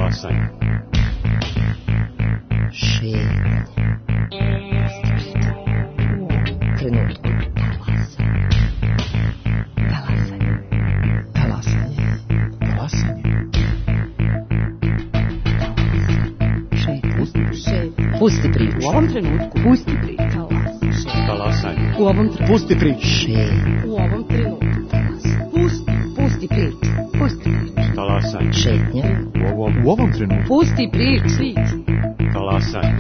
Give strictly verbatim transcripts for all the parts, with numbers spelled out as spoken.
Talasanje. Šetnje. Trenutku. Talasanje. Talasanje. Talasanje. Šetnje. Pusti priču. U ovom trenutku. Pusti priču. Talasanje. U ovom trenutku. Pusti priču. Šetnje. U ovom trenutku. Pusti. Pusti priču. Pusti priču. Talasanje. Šetnje. U ovom, u ovom trenutku. Pusti priču. Talasanje.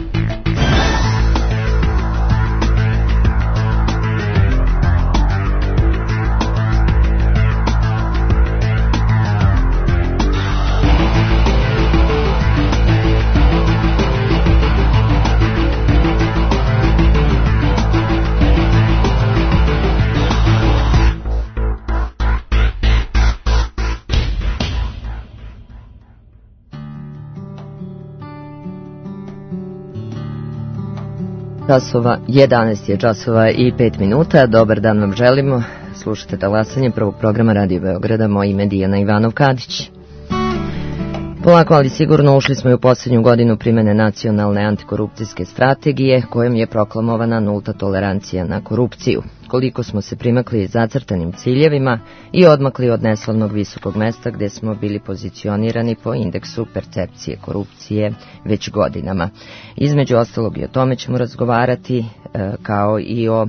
Časova, jedanaest je časova i pet minuta. Dobar dan vam želimo. Slušate Talasanje prvog programa Radio Beograda. Moje ime je Dijana Ivanov-Kadić. Polako, ali sigurno ušli smo i u posljednju godinu primene nacionalne antikorupcijske strategije kojom je proklamovana nulta tolerancija na korupciju. Koliko smo se primakli zacrtanim ciljevima i odmakli od neslavnog visokog mesta gde smo bili pozicionirani po indeksu percepcije korupcije već godinama. Između ostalog i o tome ćemo razgovarati, kao i o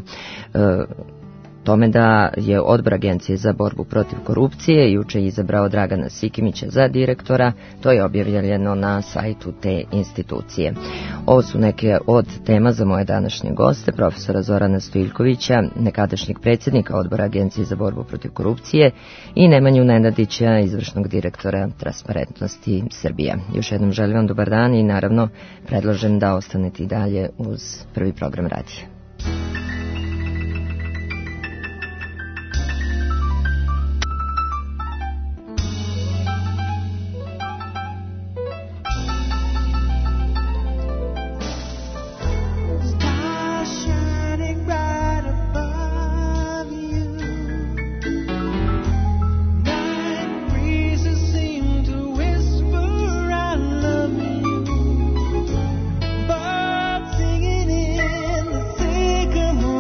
tome da je Odbor Agencije za borbu protiv korupcije juče izabrao Dragana Sikimića za direktora. To je objavljeno na sajtu te institucije. Ovo su neke od tema za moje današnje goste, profesora Zorana Stojiljkovića, nekadašnjeg predsjednika Odbora Agencije za borbu protiv korupcije, i Nemanju Nenadića, izvršnog direktora Transparentnosti Srbija. Još jednom želim vam dobar dan i naravno predlažem da ostanete i dalje uz prvi program radija. Singing in the sycamore.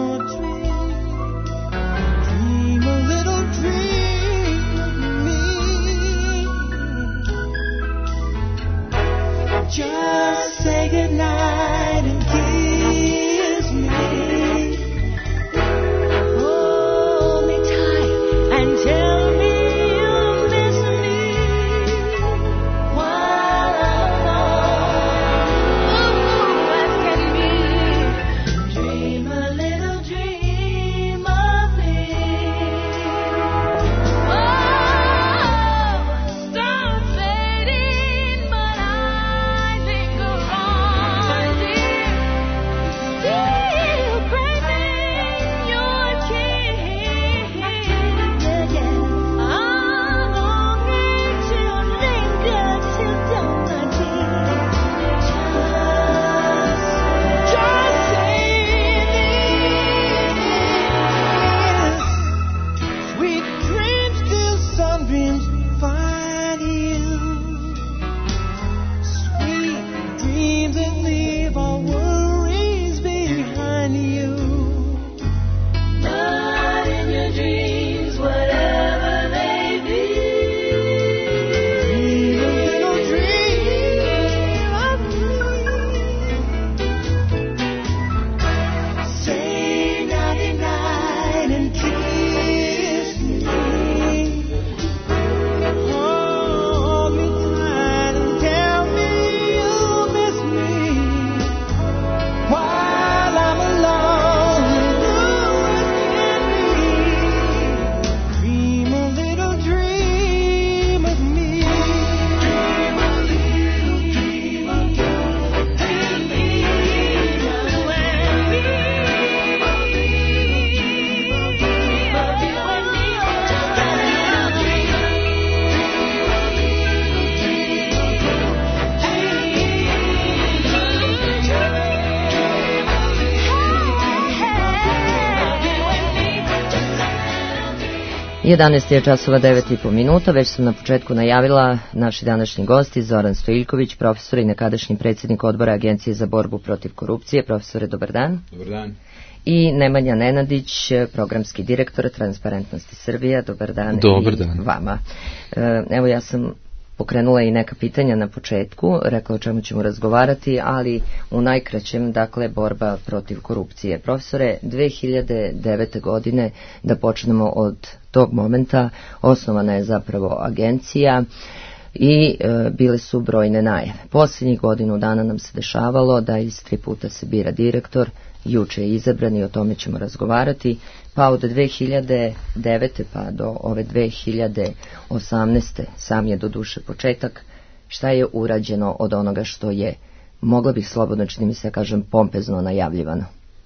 jedanaest je časova devet i po minuta, već sam na početku najavila naši današnji gosti, Zoran Stojiljković, profesor i nekadašnji predsjednik odbora Agencije za borbu protiv korupcije. Profesore, dobar dan. Dobar dan. I Nemanja Nenadić, programski direktor Transparentnosti Srbija. Dobar dan. Dobar i dan. Vama. Evo, ja sam pokrenula i neka pitanja na početku, rekla o čemu ćemo razgovarati, ali u najkraćem, dakle, borba protiv korupcije. Profesore, dve hiljade devete. godine, da počnemo od tog momenta, osnovana je zapravo agencija i e, bile su brojne najave. Posljednjih godinu dana nam se dešavalo da iz tri puta se bira direktor, juče je izabran i o tome ćemo razgovarati, pa od dve hiljade devete. pa do ove dve hiljade osamnaeste. sam je do duše početak, šta je urađeno od onoga što je, mogla bih slobodno, čini mi se, kažem, pompezno najavljivano.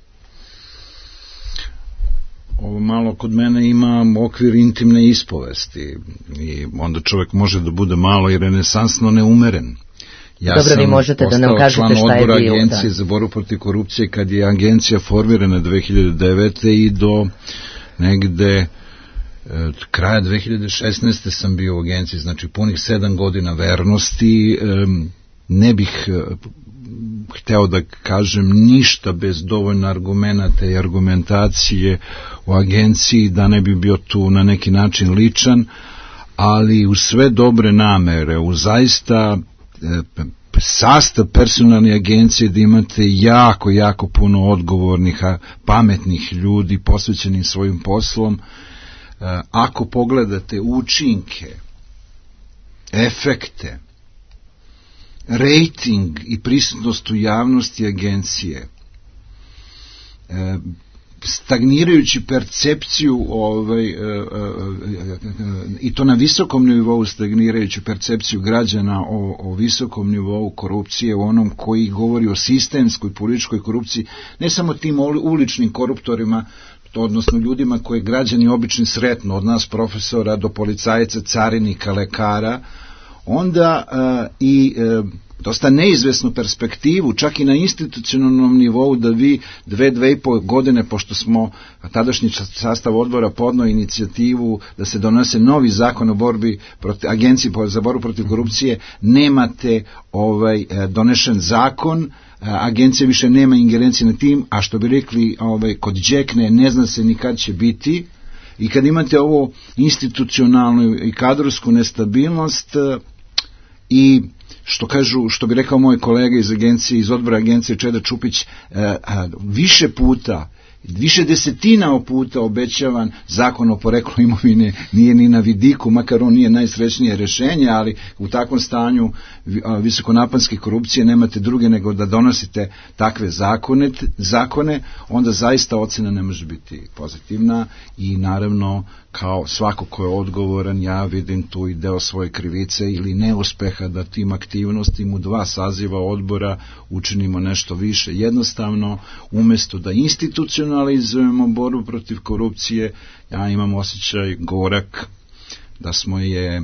Ovo malo kod mene ima okvir intimne ispovesti i onda čovjek može da bude malo i renesansno neumeren. Ja Dobro, vi možete da nam kažete šta je bilo. Postao član odbora Agencije za borbu protiv korupcije kad je agencija formirana dve hiljade devete. i do negde kraja dve hiljade šesnaeste. sam bio u agenciji, znači punih sedam godina vernosti. Ne bih hteo da kažem ništa bez dovoljno argumenata i argumentacije u agenciji, da ne bi bio tu na neki način ličan, ali u sve dobre namere, u zaista sastav personalne agencije da imate jako, jako puno odgovornih, pametnih ljudi posvećenim svojim poslom. Ako pogledate učinke, efekte, rating i prisutnost u javnosti agencije, stagnirajući percepciju ovaj, i to na visokom nivou, stagnirajuću percepciju građana o, o visokom nivou korupcije, u onom koji govori o sistemskoj političkoj korupciji, ne samo tim uličnim koruptorima, odnosno ljudima koje građani obično sretnu, od nas profesora do policajca, carinika, lekara, onda uh, i uh, dosta neizvesnu perspektivu, čak i na institucionalnom nivou, da vi dve, dve i pol godine, pošto smo tadašnji sastav odbora podneo inicijativu da se donese novi zakon o borbi protiv, agenciji za borbu protiv korupcije, nemate ovaj donešen zakon, agencija više nema ingerencije na tim, a što bi rekli ovaj, kod džekne, ne zna se ni kad će biti. I kad imate ovo institucionalnu i kadrovsku nestabilnost i što kažu, što bi rekao moj kolega iz agencije, iz odbora agencije Čeda Čupić, više puta, više desetina puta obećavan zakon o poreklu imovine nije ni na vidiku, makar on nije najsrećnije rješenje, ali u takvom stanju visokonaponske korupcije nemate druge nego da donosite takve zakone, zakone, onda zaista ocena ne može biti pozitivna i naravno kao svako ko je odgovoran, ja vidim tu i deo svoje krivice ili neuspeha da tim aktivnostima u dva saziva odbora učinimo nešto više. Jednostavno, umjesto da institucionalizujemo borbu protiv korupcije, ja imam osjećaj gorak da smo je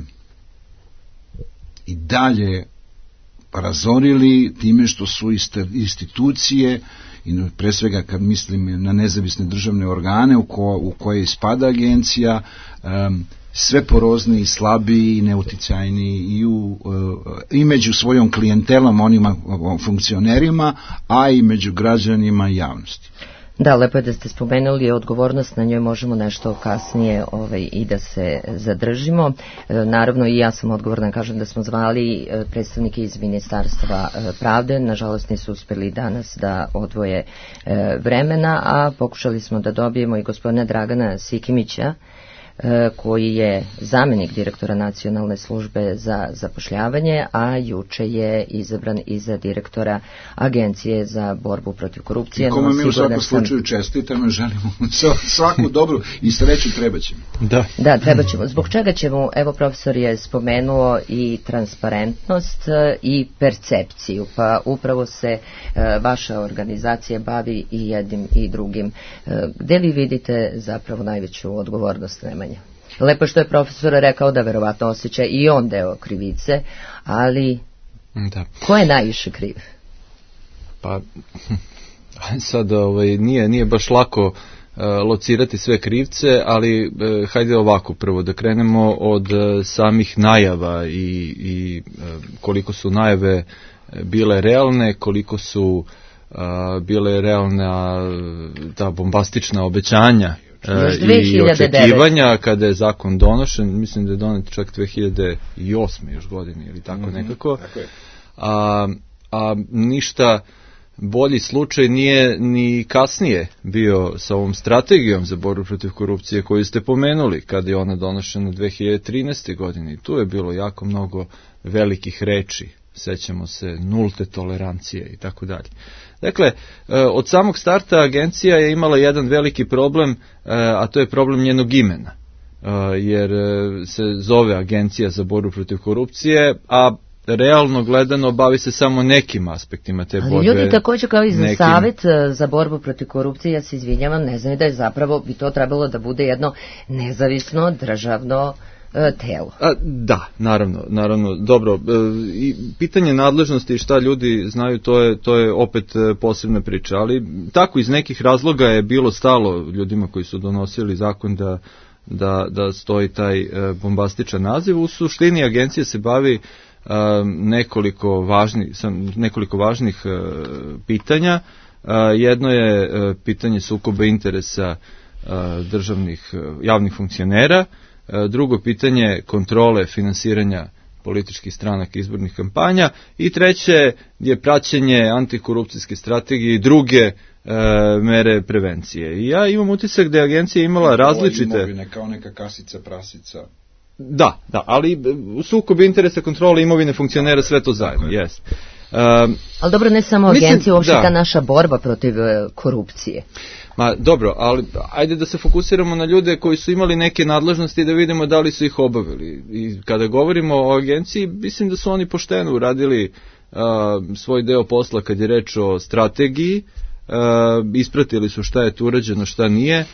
i dalje razorili time što su institucije, i pre svega kad mislim na nezavisne državne organe u, ko, u koje ispada agencija, um, sve porozniji, slabiji i neuticajniji i, u, uh, i među svojom klijentelom, onima funkcionerima, a i među građanima i javnosti. Da, lepo je da ste spomenuli odgovornost, na njoj možemo nešto kasnije ovaj, i da se zadržimo. E, naravno i ja sam odgovorna, kažem da smo zvali e, predstavnike iz Ministarstva e, pravde, nažalost nisu uspjeli danas da odvoje e, vremena, a pokušali smo da dobijemo i gospodina Dragana Sikimića, koji je zamjenik direktora Nacionalne službe za zapošljavanje, a juče je izabran i za direktora Agencije za borbu protiv korupcije. I kome mi u svakom slučaju čestitamo, želimo svaku dobru i sreću, treba ćemo. Da. Da, treba ćemo. Zbog čega ćemo, evo profesor je spomenuo i transparentnost i percepciju, pa upravo se vaša organizacija bavi i jednim i drugim. Gde vi vidite zapravo najveću odgovornost, Nemanja? Lepo što je profesor rekao da verovatno osjeća i on deo krivice, ali da. Ko je najviše kriv? Pa sad ovaj, nije, nije baš lako locirati sve krivce, ali uh, hajde ovako prvo da krenemo od uh, samih najava i, i uh, koliko su najave bile realne, koliko su uh, bile realna ta bombastična obećanja uh, i očekivanja kada je zakon donošen. Mislim da je donet čak dve hiljade osme još godine ili tako mm-hmm. nekako. Tako je. A, a ništa bolji slučaj nije ni kasnije bio sa ovom strategijom za borbu protiv korupcije koju ste pomenuli, kada je ona donošena dve hiljade trinaeste. godine. Tu je bilo jako mnogo velikih reči, sećamo se nulte tolerancije i tako dalje. Dakle, od samog starta agencija je imala jedan veliki problem, a to je problem njenog imena, jer se zove Agencija za borbu protiv korupcije, a realno gledano bavi se samo nekim aspektima te borbe. Ali ljudi također kao i za nekim... Savet za borbu protiv korupcije, ja se izvinjavam, ne znam da je zapravo bi to trebalo da bude jedno nezavisno državno e, telo. A, da, naravno, naravno, dobro, e, i pitanje nadležnosti i šta ljudi znaju, to je, to je opet posebna priča, ali tako iz nekih razloga je bilo stalo ljudima koji su donosili zakon da da, da stoji taj e, bombastičan naziv. U suštini agencija se bavi Uh, nekoliko važnih nekoliko važnih uh, pitanja. Uh, jedno je uh, pitanje sukoba interesa uh, državnih uh, javnih funkcionera, uh, drugo pitanje kontrole finansiranja političkih stranaka izbornih kampanja i treće je praćenje antikorupcijske strategije i druge uh, mere prevencije. I ja imam utisak da je agencija imala različite... Imovine kao neka kasica prasica. Da, da, ali sukob interesa, kontrole imovine funkcionera, sve to zajedno, jest. Um, ali dobro, ne samo agencija, uopšte ta naša borba protiv uh, korupcije. Ma dobro, ali ajde da se fokusiramo na ljude koji su imali neke nadležnosti da vidimo da li su ih obavili. I kada govorimo o agenciji, mislim da su oni pošteno uradili uh, svoj deo posla kad je reč o strategiji, uh, ispratili su šta je tu urađeno, šta nije,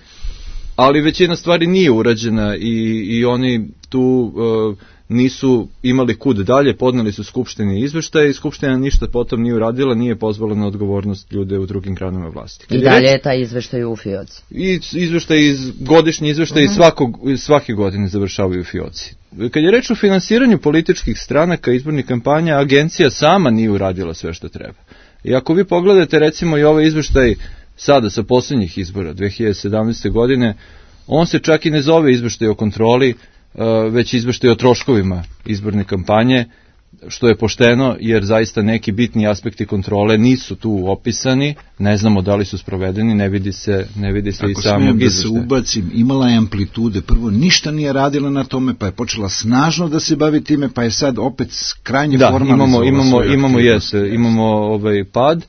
ali većina stvari nije urađena i, i oni tu uh, nisu imali kud dalje, podneli su Skupštini izveštaje i Skupština ništa potom nije uradila, nije pozvala na odgovornost ljude u drugim granama vlasti. I dalje je taj izveštaj u fioci. I izveštaj iz, godišnji izveštaj uh-huh. svakog, svake godine završavaju u fioci. Kad je reč o finansiranju političkih stranaka, izbornih kampanja, agencija sama nije uradila sve što treba. I ako vi pogledate recimo i ovaj izveštaj sada sa posljednjih izbora dve hiljade sedamnaeste. godine, on se čak i ne zove izveštaj o kontroli, već izveštaj o troškovima izborne kampanje, što je pošteno, jer zaista neki bitni aspekti kontrole nisu tu opisani, ne znamo da li su sprovedeni, ne vidi se, ne vidi se i samog izveštaja. Ako smijem da se ubacim, imala je amplitude, prvo ništa nije radila na tome, pa je počela snažno da se bavi time, pa je sad opet krajnje da, formalno. Da, imamo, imamo, imamo, jeste, imamo ovaj pad.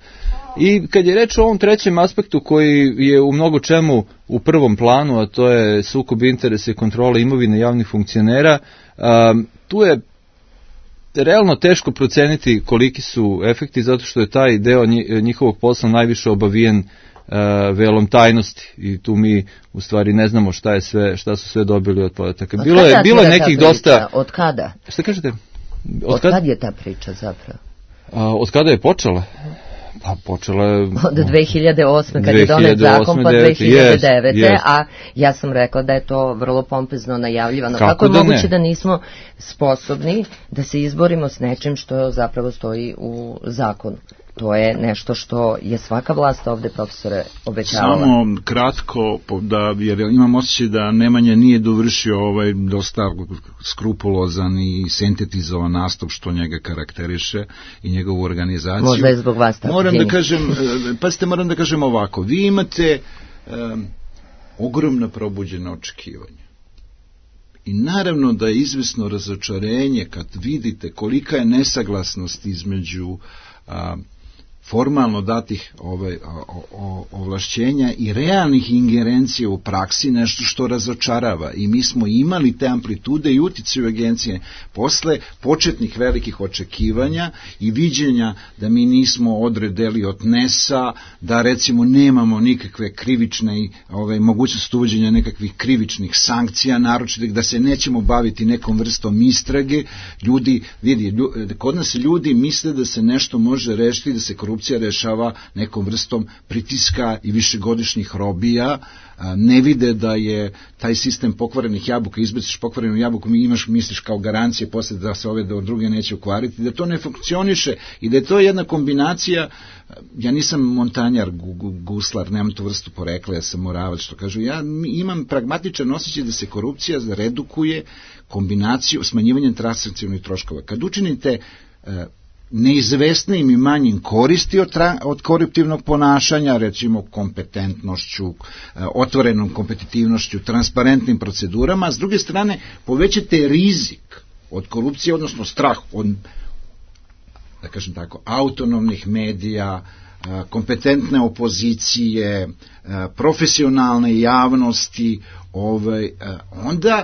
I kad je reč o ovom trećem aspektu koji je u mnogo čemu u prvom planu, a to je sukob interesa i kontrola imovine javnih funkcionera, um, tu je realno teško proceniti koliki su efekti, zato što je taj deo njihovog posla najviše obavijen uh, velom tajnosti i tu mi u stvari ne znamo šta je sve, šta su sve dobili od podataka. Od bilo je bilo je nekih priča? dosta. Od kada? Šta kažete? Od, od kad je ta priča zapravo? Uh, od kada je počela? Pa počela je... Od dve hiljade osme kad je donet zakon, pa dve hiljade devete. Yes, yes. A ja sam rekla da je to vrlo pompezno najavljivano. Kako, Kako je da moguće ne? da nismo sposobni da se izborimo s nečim što zapravo stoji u zakonu? To je nešto što je svaka vlast ovde, profesore, obećavala. Samo kratko, da, jer imam osjećaj da Nemanja nije dovršio ovaj dosta skrupulozan i sintetizovan nastup što njega karakteriše i njegovu organizaciju. Možda je zbog vas tako. Moram da kažem, pazite, moram da kažem ovako, vi imate um, ogromna probuđena očekivanja. I naravno da je izvesno razočarenje kad vidite kolika je nesaglasnost između a, formalno datih ovaj, o, o, ovlašćenja i realnih ingerencija u praksi, nešto što razočarava. I mi smo imali te amplitude i uticaju agencije posle početnih velikih očekivanja i viđenja da mi nismo odredeli od N E S-a, da recimo nemamo nikakve krivične i ovaj, mogućnost uvođenja nekakvih krivičnih sankcija, naročito da se nećemo baviti nekom vrstom istrage. Ljudi, vidi, ljudi, kod nas ljudi misle da se nešto može rešiti, da se korupcija korupcija rešava nekom vrstom pritiska i višegodišnjih robija, ne vide da je taj sistem pokvarenih jabuka, izbaciš pokvarenu jabuku, mi imaš, misliš kao garancije posle da se ove do druge neće ukvariti, da to ne funkcioniše i da je to jedna kombinacija. Ja nisam montanjar, guslar, nemam tu vrstu porekla, ja sam moravac, što kažu, ja imam pragmatičan osjećaj da se korupcija redukuje kombinaciju smanjivanjem transakcionalnih troškova. Kad učinite e, neizvesnijim i manjim koristi od, tra, od koruptivnog ponašanja, recimo kompetentnošću, e, otvorenom kompetitivnošću, transparentnim procedurama, s druge strane povećate rizik od korupcije, odnosno strah od, da kažem tako, autonomnih medija, kompetentne opozicije, profesionalne javnosti, ovaj, onda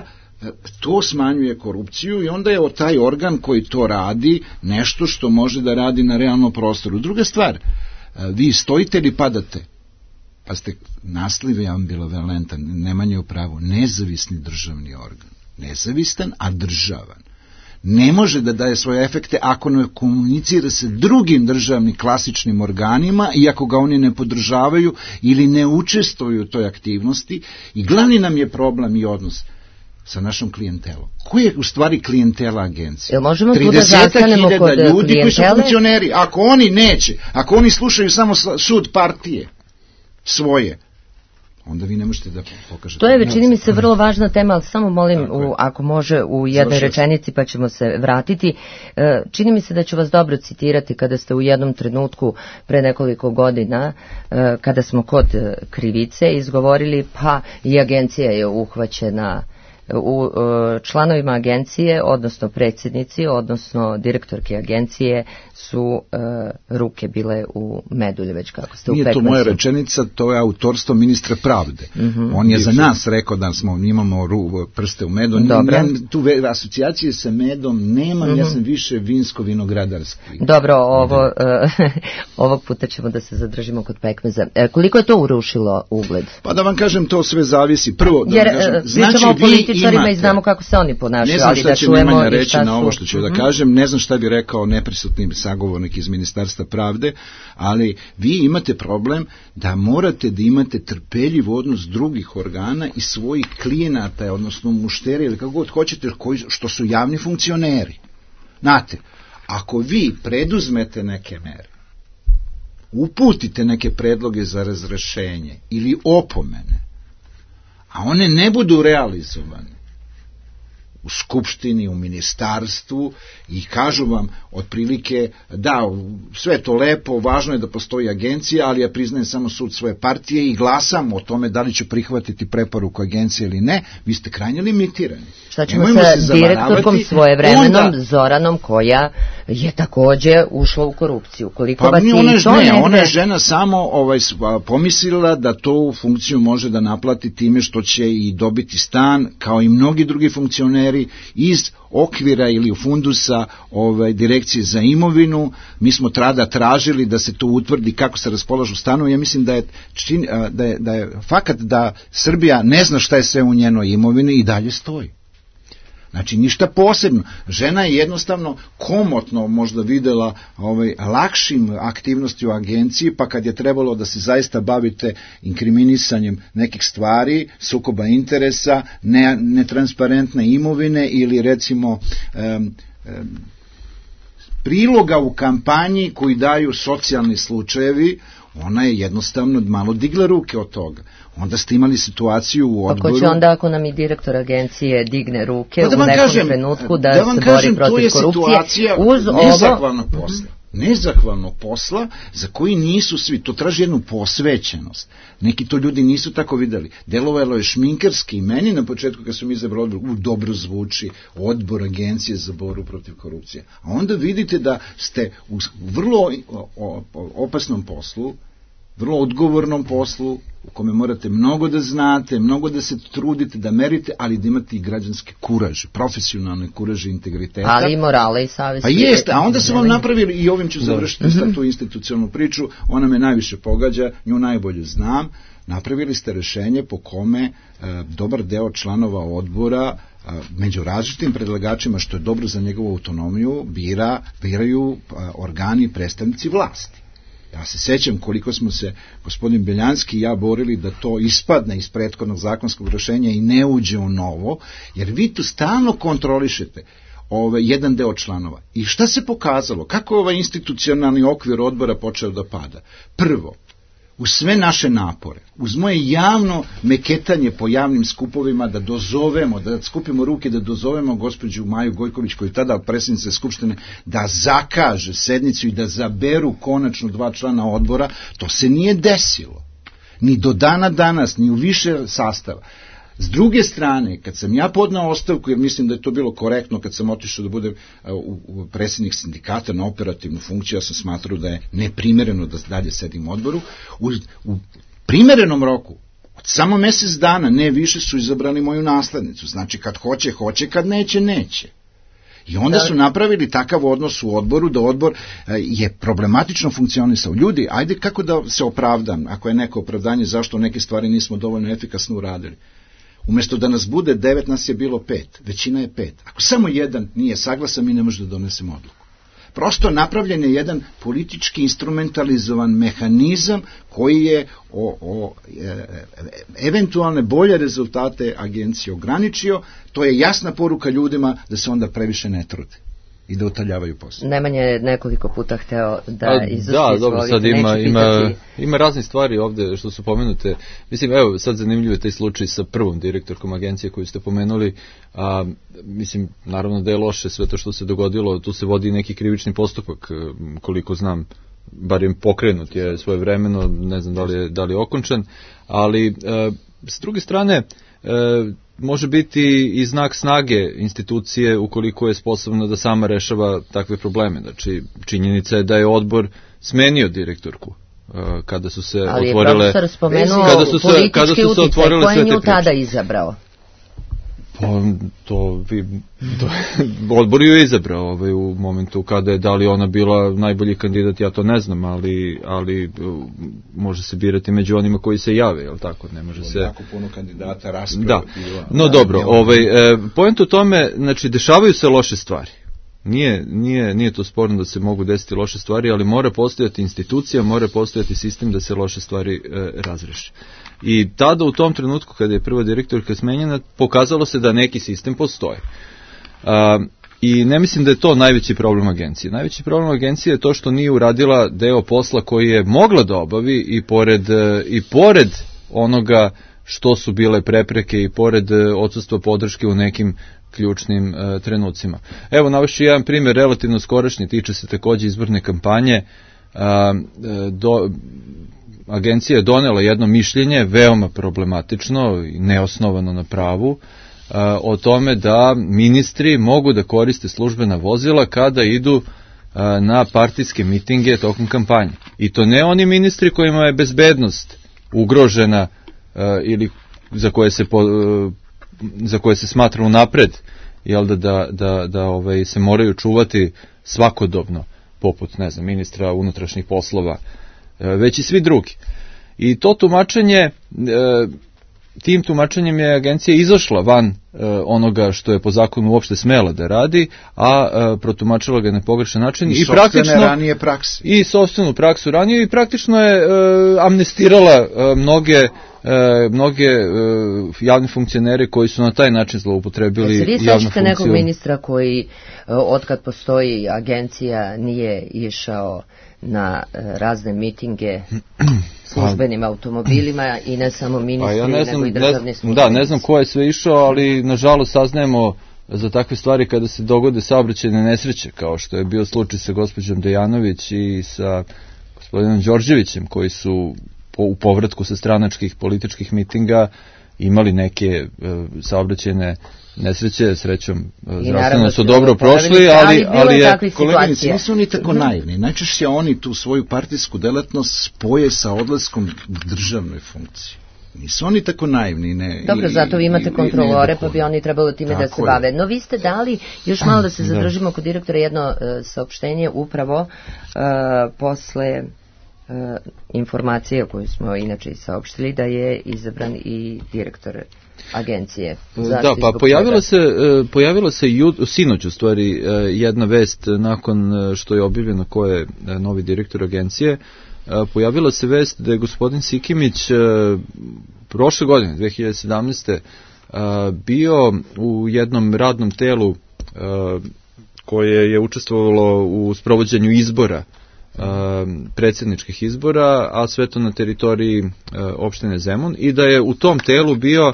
to smanjuje korupciju i onda je taj organ koji to radi nešto što može da radi na realnom prostoru. Druga stvar, vi stojite ili padate, pa ste naslov je ambivalentan, Nemanja u pravu, nezavisni državni organ, nezavistan, a državan. Ne može da daje svoje efekte ako ne komunicira sa drugim državnim klasičnim organima i ako ga oni ne podržavaju ili ne učestvuju u toj aktivnosti. I glavni nam je problem i odnos sa našom klijentelom. Ko je u stvari klijentela agencije? Jel možemo tu da zastanemo kod ljudi klijentele? Koji su funkcioneri. Ako oni neće, ako oni slušaju samo sud partije svoje, onda vi ne možete da pokažete. To je, čini mi se, vrlo važna tema, ali samo molim, u, ako može, u jednoj rečenici, pa ćemo se vratiti. Čini mi se da ću vas dobro citirati kada ste u jednom trenutku pre nekoliko godina, kada smo kod krivice izgovorili, pa i agencija je uhvaćena, u članovima agencije, odnosno predsjednici, odnosno direktorke agencije su uh, ruke bile u medulje, već kako ste u pekmezu. Nije to moja rečenica, to je autorstvo ministra pravde. Mm-hmm. On je za nas rekao da smo, imamo ru, prste u medu. Ja, tu ve, asocijacije sa medom nemam, mm-hmm. Ja sam više vinsko-vinogradarski. Dobro, ovo, uh, ovog puta ćemo da se zadržimo kod pekmeza. E, koliko je to urušilo ugled? Pa da vam kažem, to sve zavisi. Prvo, da Jer, vam kažem, znači vi političarima i znamo kako se oni ponašaju, ali da čujemo Ne znam šta će Nemanja reći su... na ovo što ću mm-hmm. da kažem, ne znam šta bi rekao neprisutni sagovornik iz Ministarstva pravde, ali vi imate problem da morate da imate trpeljiv odnos drugih organa i svojih klijenata, odnosno mušteri ili kako god hoćete, koji, što su javni funkcioneri. Znate, ako vi preduzmete neke mere, uputite neke predloge za razrešenje ili opomene, a one ne budu realizovane u skupštini, u ministarstvu i kažu vam otprilike da, sve to lepo, važno je da postoji agencija, ali ja priznajem samo sud svoje partije i glasam o tome da li ću prihvatiti preporuku agencije ili ne, vi ste krajnje limitirani. Šta ćemo sa direktorkom svoje vremenom, onda, Zoranom, koja je takođe ušla u korupciju? Koliko pa vas ona, je to ne, negde... ona je žena samo ovaj, pomislila da tu funkciju može da naplati time što će i dobiti stan, kao i mnogi drugi funkcioneri, iz okvira ili fundusa ovaj, direkcije za imovinu. Mi smo tada tražili da se to utvrdi kako se raspolažu stanovi. Ja mislim da je, čin, da je, da je fakat da Srbija ne zna šta je sve u njenoj imovini i dalje stoji. Znači, ništa posebno. Žena je jednostavno komotno možda videla ovaj, lakšim aktivnosti u agenciji, pa kad je trebalo da se zaista bavite inkriminisanjem nekih stvari, sukoba interesa, ne, netransparentne imovine ili recimo um, um, priloga u kampanji koji daju socijalni slučajevi, ona je jednostavno malo digla ruke od toga. Onda ste imali situaciju u odboru... Pa ko će onda ako nam i direktor agencije digne ruke pa da u nekom kažem, trenutku da, da se kažem, bori protiv korupcije uz nezahvalnog ovo... posla. Nezahvalnog posla za koji nisu svi, to traži jednu posvećenost. Neki to ljudi nisu tako videli. Delovalo je šminkerski i meni na početku kad su mi izabrali odbor, u, dobro zvuči odbor agencije za borbu protiv korupcije. A onda vidite da ste u vrlo opasnom poslu, vrlo odgovornom poslu, u kome morate mnogo da znate, mnogo da se trudite, da merite, ali da imate i građanske kuraže, profesionalne kuraže, integriteta. Ali i morale i savjesti. Pa jeste, a onda su vam napravili, i ovim ću završiti mm-hmm. tu institucionalnu priču, ona me najviše pogađa, nju najbolje znam, napravili ste rešenje po kome e, dobar deo članova odbora e, među različitim predlagačima, što je dobro za njegovu autonomiju, bira, biraju e, organi i predstavnici vlasti. Ja se sećam koliko smo se gospodin Beljanski i ja borili da to ispadne iz prethodnog zakonskog rješenja i ne uđe u novo, jer vi tu stalno kontrolišete ovaj, jedan deo članova. I šta se pokazalo? Kako je ovaj institucionalni okvir odbora počeo da pada? Prvo, uz sve naše napore, uz moje javno meketanje po javnim skupovima da dozovemo, da skupimo ruke, da dozovemo gospođu Maju Gojković, koju je tada predsjednica Skupštine, da zakaže sednicu i da zaberu konačno dva člana odbora, to se nije desilo. Ni do dana danas, ni u više sastava. S druge strane, kad sam ja podnao ostavku, jer mislim da je to bilo korektno, kad sam otišao da budem u, u predsjednik sindikata na operativnu funkciju, ja sam smatrao da je neprimereno da dalje sedim u odboru, u, u primerenom roku, od samo mjesec dana, ne više, su izabrali moju naslednicu. Znači, kad hoće, hoće, kad neće, neće. I onda su napravili takav odnos u odboru, da odbor je problematično funkcionisao. Ljudi, ajde kako da se opravdam, ako je neko opravdanje zašto neke stvari nismo dovoljno efikasno uradili. Umjesto da nas bude devet, nas je bilo pet. Većina je pet. Ako samo jedan nije saglasan, mi ne možemo da donesemo odluku. Prosto napravljen je jedan politički instrumentalizovan mehanizam koji je o, o e, eventualne bolje rezultate agencije ograničio. To je jasna poruka ljudima da se onda previše ne trude i da utaljavaju posao. Nemanja je nekoliko puta hteo da izusti. Da, dobro, sad ima, ima, ima razne stvari ovde što su pomenute. Mislim, evo, sad zanimljivo je taj slučaj sa prvom direktorkom agencije koju ste pomenuli. A, mislim, naravno da je loše sve to što se dogodilo. Tu se vodi neki krivični postupak, koliko znam, bar im pokrenut je svoje vremeno, ne znam da li je, da li je okončan, ali e, s druge strane, e, može biti i znak snage institucije ukoliko je sposobna da sama rešava takve probleme. Znači, činjenica je da je odbor smenio direktorku kada su se ali otvorile... Ali je profesor spomenuo kada su se, politički kada su se otvorile utjecaj, ko je nju priče. tada izabrao? Pa, to, vi, to odbor ju je izabrao ovaj, u momentu kada je, da li ona bila najbolji kandidat, ja to ne znam, ali, ali može se birati među onima koji se jave, jel tako? Ne može se... Tako puno kandidata rasprava. Da, bila, no da, dobro, ovaj, e, point u tome, znači, dešavaju se loše stvari. Nije, nije, nije to sporno da se mogu desiti loše stvari, ali mora postojati institucija, mora postojati sistem da se loše stvari e, razreše. I tada u tom trenutku kada je prva direktorka smenjena, pokazalo se da neki sistem postoji. A, I ne mislim da je to najveći problem agencije. Najveći problem agencije je to što nije uradila deo posla koji je mogla da obavi i pored, i pored onoga što su bile prepreke i pored odsustva podrške u nekim ključnim uh, trenucima. Evo, navešću jedan primjer relativno skorašnji, tiče se takođe izborne kampanje. Uh, do, agencija je donela jedno mišljenje, veoma problematično i neosnovano na pravu, uh, o tome da ministri mogu da koriste službena vozila kada idu uh, na partijske mitinge tokom kampanje. I to ne oni ministri kojima je bezbednost ugrožena uh, ili za koje se po, uh, za koje se smatra unapred, jel da, da, da, da ovaj, se moraju čuvati svakodobno, poput, ne znam, ministra unutrašnjih poslova, već i svi drugi. I to tumačenje, tim tumačenjem je agencija izašla van onoga što je po zakonu uopšte smela da radi, a protumačila ga na pogrešan način. I, I praktično ranije prakse. I sopstvenu praksu ranije i praktično je amnestirala mnoge mnoge javne funkcionere koji su na taj način zloupotrebili javnu funkciju. Vi sećate nekog ministra koji otkad postoji agencija nije išao na razne mitinge službenim automobilima i ne samo ministri, ja ne znam, nego i državni službenici? Da, ne znam ko je sve išao, ali nažalost saznajemo za takve stvari kada se dogode saobraćajne nesreće, kao što je bio slučaj sa gospođom Dejanović i sa gospodinom Đorđevićem, koji su u povratku sa stranačkih političkih mitinga imali neke e, saobraćajne nesreće, srećom zdravstveno su dobro prošli, ali, ali je... Koleginici, nisu oni tako naivni. Najčešće oni tu svoju partijsku delatnost spoje sa odlaskom državnoj funkciji. Nisu oni tako naivni. Ne, Dobro, i, zato vi imate i, kontrolore, i, pa bi oni trebalo time da se je. bave. No vi ste dali, još malo da se zadržimo kod direktora, jedno uh, saopštenje upravo uh, posle uh, informacije koju smo inače saopštili da je izabran i direktor agencije. Da, pa pojavila se, pojavila se jut, sinoć u stvari jedna vest nakon što je objavljeno ko je novi direktor agencije. pojavila se vest da je gospodin Sikimić prošle godine, dve hiljade sedamnaeste. bio u jednom radnom telu koje je učestvovalo u sprovođenju izbora, predsjedničkih izbora, a sve to na teritoriji opštine Zemun, i da je u tom telu bio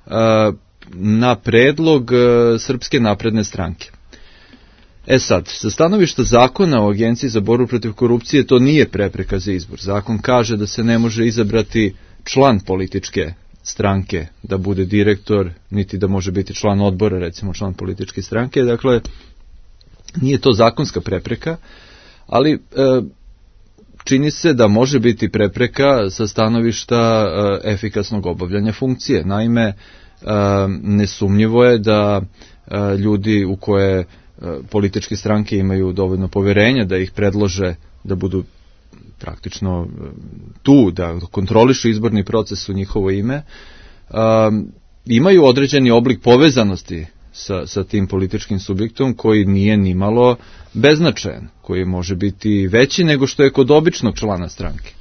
na predlog Srpske napredne stranke. E sad, sa stanovišta zakona o Agenciji za borbu protiv korupcije to nije prepreka za izbor. Zakon kaže da se ne može izabrati član političke stranke da bude direktor, niti da može biti član odbora, recimo član političke stranke, dakle nije to zakonska prepreka, ali e, čini se da može biti prepreka sa stanovišta e, efikasnog obavljanja funkcije. Naime, e, nesumnjivo je da e, ljudi u koje e, političke stranke imaju dovoljno poverenja da ih predlože da budu praktično tu, da kontrolišu izborni proces u njihovo ime, um, imaju određeni oblik povezanosti sa, sa tim političkim subjektom koji nije nimalo beznačajan, koji može biti veći nego što je kod običnog člana stranke.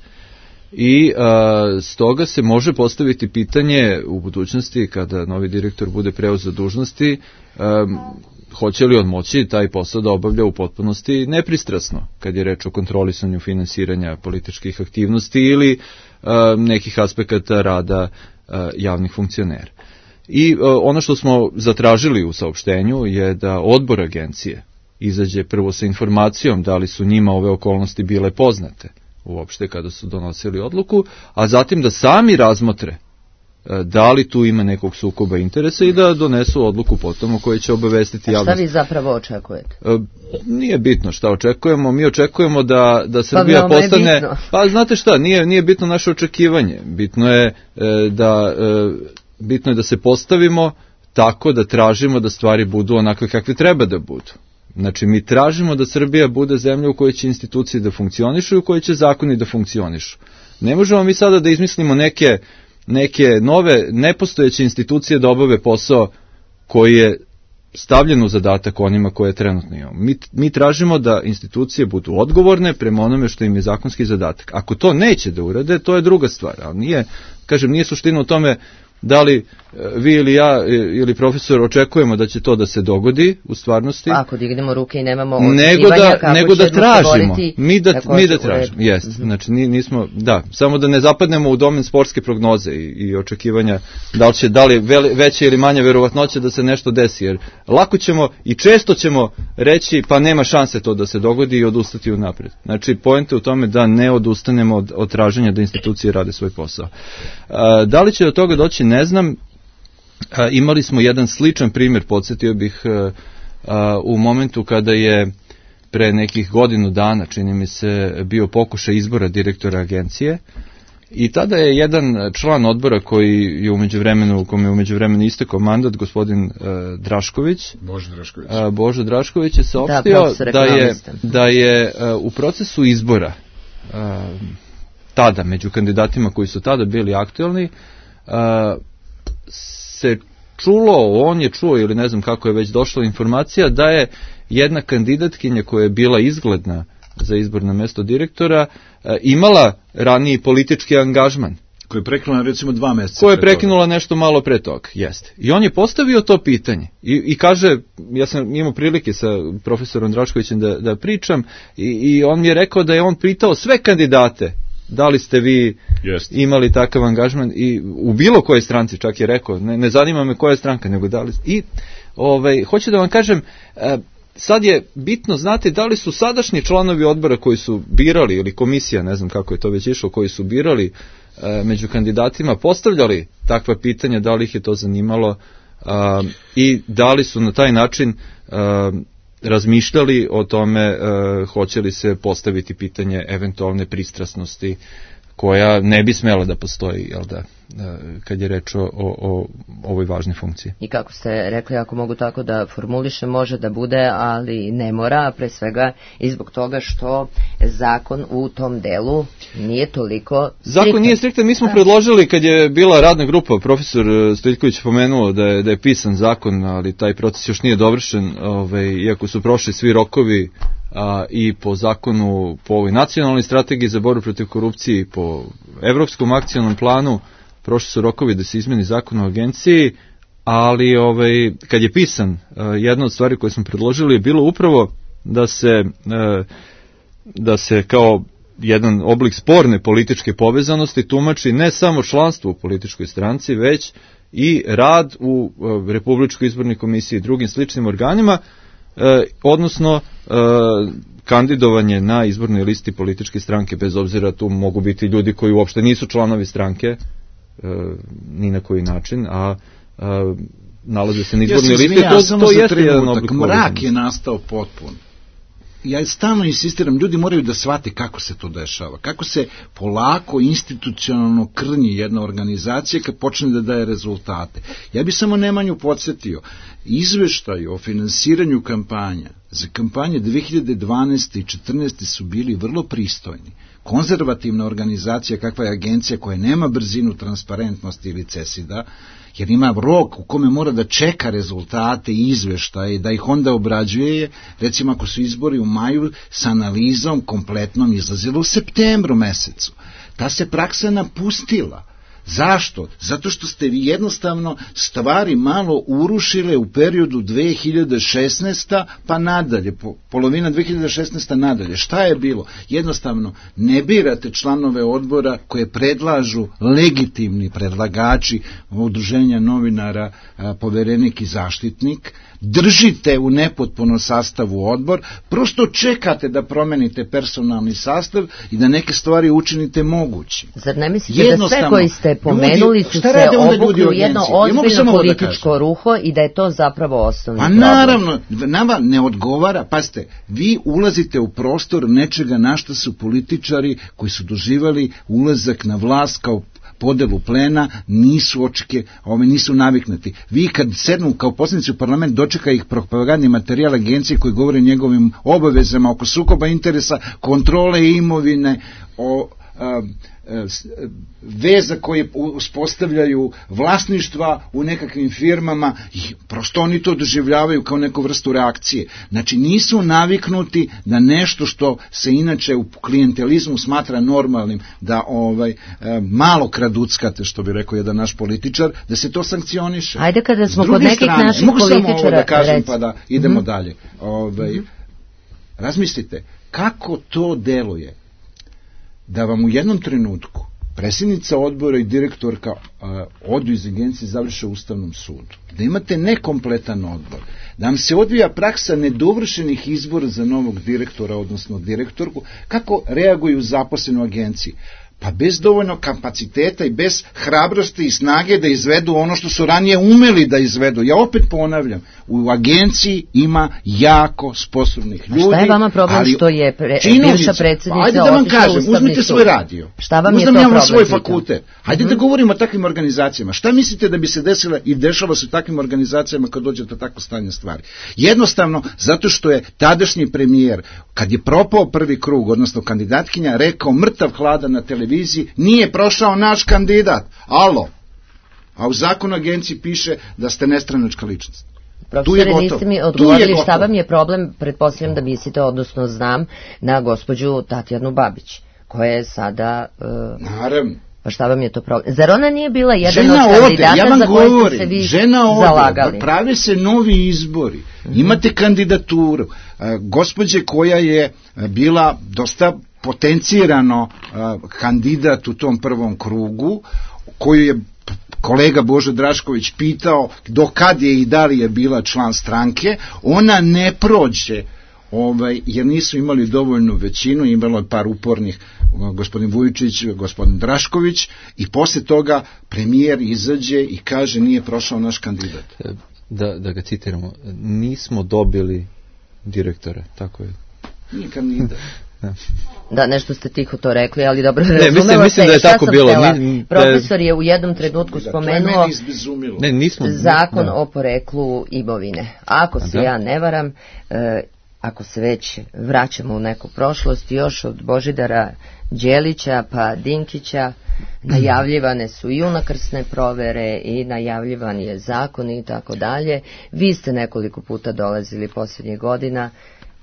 I uh, stoga se može postaviti pitanje u budućnosti kada novi direktor bude preuzeo dužnosti, um, hoće li on moći taj posao da obavlja u potpunosti nepristrasno, kad je reč o kontrolisanju finansiranja političkih aktivnosti ili uh, nekih aspekata rada uh, javnih funkcionera. I uh, ono što smo zatražili u saopštenju je da odbor agencije izađe prvo sa informacijom da li su njima ove okolnosti bile poznate uopšte kada su donosili odluku, a zatim da sami razmotre da li tu ima nekog sukoba interesa i da donesu odluku potom o kojoj će obavestiti javnost. A šta vi zapravo očekujete? Nije bitno šta očekujemo, mi očekujemo da, da Srbija pa, postane... Pa znate šta, nije, nije bitno naše očekivanje, bitno je da, bitno je da se postavimo tako da tražimo da stvari budu onakve kakve treba da budu. Znači, mi tražimo da Srbija bude zemlja u kojoj će institucije da funkcionišu i u kojoj će zakoni da funkcionišu. Ne možemo mi sada da izmislimo neke neke nove, nepostojeće institucije da obave posao koji je stavljen u zadatak onima koje trenutno imamo. Mi, mi tražimo da institucije budu odgovorne prema onome što im je zakonski zadatak. Ako to neće da urade, to je druga stvar, ali nije, kažem, nije suština u tome da li vi ili ja ili profesor očekujemo da će to da se dogodi u stvarnosti. Ako dignemo ruke i nemamo očekivanja nego da, kako nego da tražimo. Boriti, mi da, mi da tražimo. Jest. Mm-hmm. Znači, nismo, da, samo da ne zapadnemo u domen sportske prognoze i, i očekivanja da li će, da li vele, veća ili manja verovatnoća da se nešto desi. Jer lako ćemo i često ćemo reći pa nema šanse to da se dogodi i odustati unapred. Znači, poenta je u tome da ne odustanemo od, od traženja da institucije rade svoj posao. A, da li će do toga doći, ne znam. A, imali smo jedan sličan primjer, podsjetio bih, a, a, u momentu kada je pre nekih godinu dana, čini mi se, bio pokušaj izbora direktora agencije, i tada je jedan član odbora koji je umeđu vremenu, kome je umeđu vremenu istekao mandat, gospodin a, Drašković, Božo Drašković, a, Božo Drašković je saopštio da, da je, da je a, u procesu izbora a, tada, među kandidatima koji su tada bili aktualni, a, se čulo, on je čuo ili ne znam kako je već došla informacija da je jedna kandidatkinja koja je bila izgledna za izbor na mesto direktora imala raniji politički angažman. Koja je prekinula recimo dva meseca. Koja je prekinula nešto malo pre toga, jeste. I on je postavio to pitanje i, i kaže, ja sam imao prilike sa profesorom Draškovićem da, da pričam i, i on mi je rekao da je on pitao sve kandidate da li ste vi Jest. imali takav angažman i u bilo kojoj stranci, čak je rekao, ne, ne zanima me koja je stranka, nego da li... I ovaj, hoću da vam kažem, e, sad je bitno znati da li su sadašnji članovi odbora koji su birali, ili komisija, ne znam kako je to već išlo, koji su birali e, među kandidatima, postavljali takva pitanja, da li ih je to zanimalo a, i da li su na taj način a, razmišljali o tome uh, hoće li se postaviti pitanje eventualne pristrasnosti koja ne bi smela da postoji, jel da, uh, kad je reč o, o, o ovoj važnoj funkciji. I kako ste rekli, ako mogu tako da formuliše, može da bude, ali ne mora, pre svega i zbog toga što zakon u tom delu nije toliko striktan. Zakon nije striktan, mi smo da. predložili kad je bila radna grupa, profesor Stojiljković pomenuo da je, da je pisan zakon, ali taj proces još nije dovršen, ovaj, iako su prošli svi rokovi a, i po zakonu, po ovoj nacionalnoj strategiji za borbu protiv korupcije i po evropskom akcionom planu, prošli su rokovi da se izmeni zakon o agenciji, ali ovaj, kad je pisan, jedna od stvari koje smo predložili je bilo upravo da se, da se kao jedan oblik sporne političke povezanosti tumači ne samo članstvo u političkoj stranci, već i rad u Republičkoj izbornoj komisiji i drugim sličnim organima, odnosno kandidovanje na izbornoj listi političke stranke, bez obzira tu mogu biti ljudi koji uopšte nisu članovi stranke, ni na koji način, a nalaze se na izbornoj listi, to, to jeste jedan oblik povezanosti. Mrak je nastao potpuno. Ja stalno insistiram, ljudi moraju da shvate kako se to dešava, kako se polako institucionalno krnji jedna organizacija kad počne da daje rezultate. Ja bih samo Nemanju podsjetio, izveštaj o finansiranju kampanja za kampanje dve hiljade dvanaeste i četrnaeste su bili vrlo pristojni. Konzervativna organizacija kakva je agencija koja nema brzinu transparentnosti ili cesida, jer ima rok u kome mora da čeka rezultate i izveštaje, da ih onda obrađuje, recimo ako su izbori u maju, sa analizom kompletnom izlazilo u septembru mesecu. Ta se praksa napustila. Zašto? Zato što ste vi jednostavno stvari malo urušile u periodu dve hiljade šesnaeste pa nadalje, po, polovina dve hiljade šesnaeste nadalje. Šta je bilo? Jednostavno ne birate članove odbora koje predlažu legitimni predlagači udruženja novinara, poverenik i zaštitnik, držite u nepotpunom sastavu odbor, prosto čekate da promenite personalni sastav i da neke stvari učinite mogući. Zar ne mislite da sve koji ste pomenuli su se obukli u jedno ozbiljno političko ruho i da je to zapravo osnovni problem? Pa naravno, nama ne odgovara, pazite, vi ulazite u prostor nečega na što su političari koji su doživali ulazak na vlast kao podelu plena, nisu očeke, ove nisu naviknuti. Vi kad sednu kao poslanici u parlament, dočeka ih propagandni materijal agencije koji govori o njegovim obavezama oko sukoba interesa, kontrole imovine, o a, a, veza koje uspostavljaju vlasništva u nekakvim firmama i prosto oni to doživljavaju kao neku vrstu reakcije. Znači nisu naviknuti da nešto što se inače u klijentelizmu smatra normalnim, da ovaj malo kraduckate, što bi rekao jedan naš političar, da se to sankcioniše. Ajde kada smo kod nekih strane, naših mogu političara, mogu samo ovo da kažem rec. pa da idemo mm-hmm. dalje. Ovaj, mm-hmm. Razmislite, kako to deluje da vam u jednom trenutku predsjednica odbora i direktorka a, odu iz agencije i završe u Ustavnom sudu. Da imate nekompletan odbor. Da vam se odvija praksa nedovršenih izbora za novog direktora, odnosno direktorku. Kako reaguju zaposleni u agenciji? Pa bez dovoljno kapaciteta i bez hrabrosti i snage da izvedu ono što su ranije umeli da izvedu. Ja opet ponavljam, u agenciji ima jako sposobnih ljudi. A šta je vama problem što je pre, bivša predsjednica ajde da vam kažem, uzmite svoj radio. Šta vam je Uzmem to ja problem? Svoj fakultet. Hajde mm-hmm. da govorimo o takvim organizacijama. Šta mislite da bi se desilo i dešava se u takvim organizacijama kad dođe do tako stanje stvari? Jednostavno, zato što je tadašnji premijer, kad je propao prvi krug, odnosno kandidatkinja, rekao mrtav hladan na televiziji, nije prošao naš kandidat. Alo. A u zakonu agenciji piše da ste nestranačka ličnost. Profesore, niste mi odgovorili šta vam je problem, pretpostavljam da mislite, odnosno znam, na gospođu Tatjanu Babić, koja je sada... Uh, Naravno. Pa šta vam je to problem? Zar ona nije bila jedan žena od kandidata ode, ja za koje govorim, ste se vi žena ode, zalagali? Prave se novi izbori, mm-hmm. imate kandidaturu. Uh, gospođe koja je bila dosta potencirano uh, kandidat u tom prvom krugu, koju je kolega Božo Drašković pitao do kad je i da li je bila član stranke, ona ne prođe, ovaj, jer nisu imali dovoljnu većinu, imalo je par upornih, gospodin Vujičić, gospodin Drašković, i posle toga premijer izađe i kaže nije prošao naš kandidat. Da, da ga citiramo, nismo dobili direktora, tako je. Nije kandidat. Da. Da, nešto ste tiho to rekli, ali dobro, ne, razumela mislim, mislim da je tako bilo. Ni, Profesor je u jednom trenutku da, spomenuo ne, nismo, zakon da. o poreklu imovine. Ako se da. ja ne varam, e, ako se već vraćamo u neku prošlost, još od Božidara Đelića pa Dinkića najavljivane su i unakrsne provere i najavljivan je zakon i tako dalje. Vi ste nekoliko puta dolazili posljednjih godina.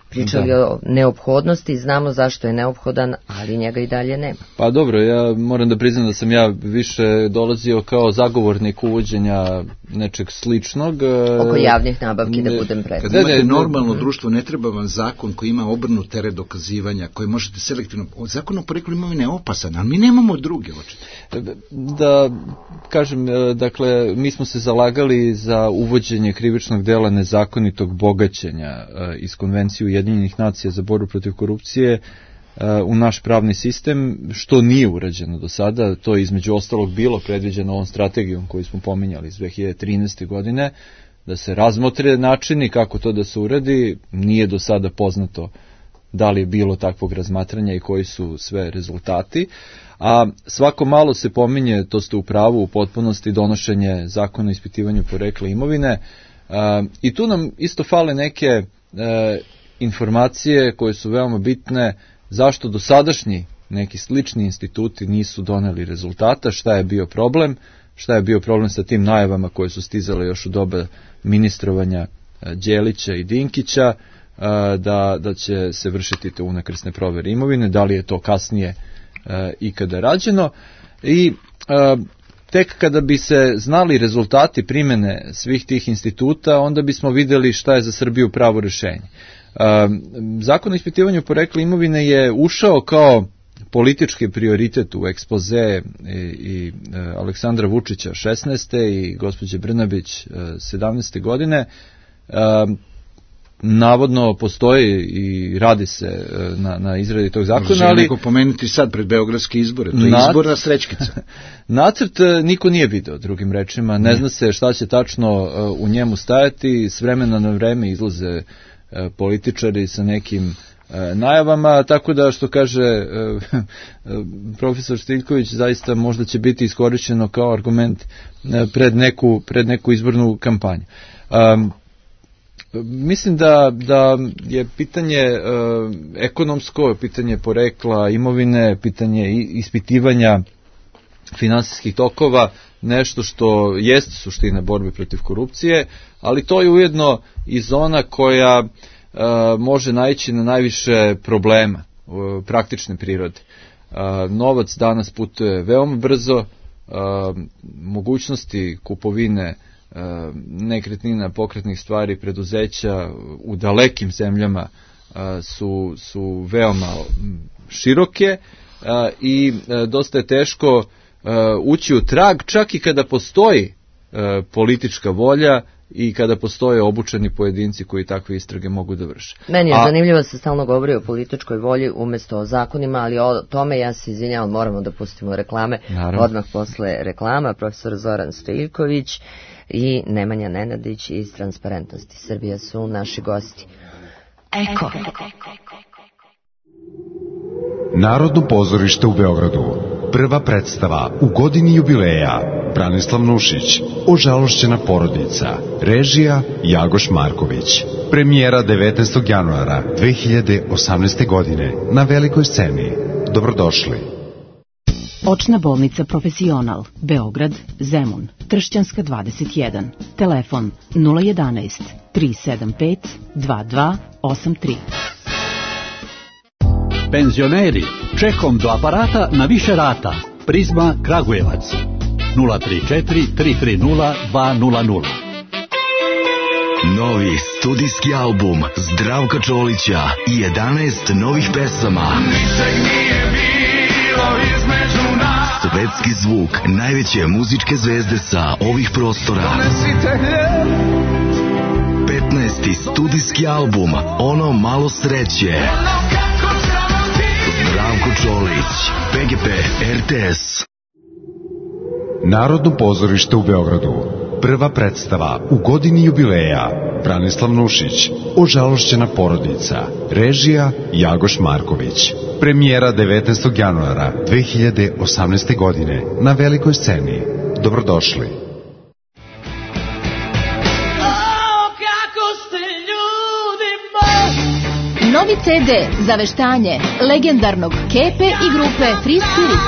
pričali da. o neophodnosti, znamo zašto je neophodan, ali njega i dalje nema. Pa dobro, ja moram da priznam da sam ja više dolazio kao zagovornik uvođenja nečeg sličnog. Oko javnih nabavki, ne, da budem precizan. Kad imate normalno ne, društvo, ne treba vam zakon koji ima obrnut teret dokazivanja, koji možete selektivno... Zakon o poreklu imovine je opasan, ali mi nemamo druge očite. Da, kažem, dakle, mi smo se zalagali za uvođenje krivičnog dela nezakonitog bogaćenja iz Konvencije Ujedinjenih nacija za borbu protiv korupcije u naš pravni sistem, što nije urađeno do sada. To je između ostalog bilo predviđeno ovom strategijom koju smo pominjali iz dve hiljade trinaeste. godine, da se razmotre načini kako to da se uradi. Nije do sada poznato da li je bilo takvog razmatranja i koji su sve rezultati. A svako malo se pominje, to ste u pravu, u potpunosti donošenje zakona o ispitivanju porekla imovine. I tu nam isto fale neke informacije koje su veoma bitne, zašto dosadašnji neki slični instituti nisu doneli rezultata, šta je bio problem, šta je bio problem sa tim najavama koje su stizale još u doba ministrovanja Đelića i Dinkića, da, da će se vršiti te unakrsne provere imovine, da li je to kasnije ikada rađeno. I tek kada bi se znali rezultati primene svih tih instituta, onda bismo videli šta je za Srbiju pravo rešenje. Zakon o ispitivanju porekla imovine je ušao kao politički prioritet u ekspoze i, i Aleksandra Vučića šesnaeste i gospođe Brnabić sedamnaeste. godine. Navodno postoji i radi se na, na izradi tog zakona. Može ali neko pomenuti sad pred beogradske izbore, to je nacrt, izborna srećkica. Nacrt niko nije video, drugim rečima, ne zna se šta će tačno u njemu stajati, s vremena na vreme izlaze političari sa nekim najavama, tako da što kaže profesor Stiljković, zaista možda će biti iskorišćeno kao argument pred neku, pred neku izbornu kampanju. Um, Mislim da, da je pitanje e, ekonomsko, pitanje porekla imovine, pitanje ispitivanja finansijskih tokova, nešto što jeste suština borbe protiv korupcije, ali to je ujedno i zona koja e, može naići na najviše problema e, praktične prirode. E, novac danas putuje veoma brzo, e, mogućnosti kupovine nekretnina, pokretnih stvari, preduzeća u dalekim zemljama su, su veoma široke i dosta je teško ući u trag, čak i kada postoji politička volja i kada postoje obučeni pojedinci koji takve istrage mogu da vrše. Meni je A... zanimljivo da se stalno govori o političkoj volji umjesto o zakonima, ali o tome ja se izvinjavam, moramo da pustimo reklame. Naravno. Odmah posle reklama profesor Zoran Stojiljković i Nemanja Nenadić iz Transparentnosti Srbije su naši gosti. Eko. Narodno pozorište u Beogradu. Prva predstava u godini jubileja. Branislav Nušić, Ožalošćena porodica. Režija Jagoš Marković. Premijera devetnaestog januara dve hiljade osamnaeste. godine na velikoj sceni. Dobrodošli. Očna bolnica Profesional, Beograd, Zemun, Tršćanska dvadeset jedan. Telefon nula jedanaest tri sedam pet dva dva osam tri. Penzioneri, čekom do aparata na više rata. Prizma Kragujevac nula tri četiri tri tri nula dva nula nula. Novi studijski album Zdravka Čolića i jedanaest novih pesama. Svetski zvuk najveće muzičke zvezde sa ovih prostora. petnaesti studijski album Ono malo sreće. Zdravko Čolić, P G P, R T S. Narodno pozorište u Beogradu. Prva predstava u godini jubileja. Branislav Nušić, Ožalošćena porodica. Režija Jagoš Marković. Premijera devetnaestog januara dve hiljade osamnaeste. godine na velikoj sceni. Dobrodošli. Novi ce de za veštanje legendarnog Kepe i grupe Free Spirit.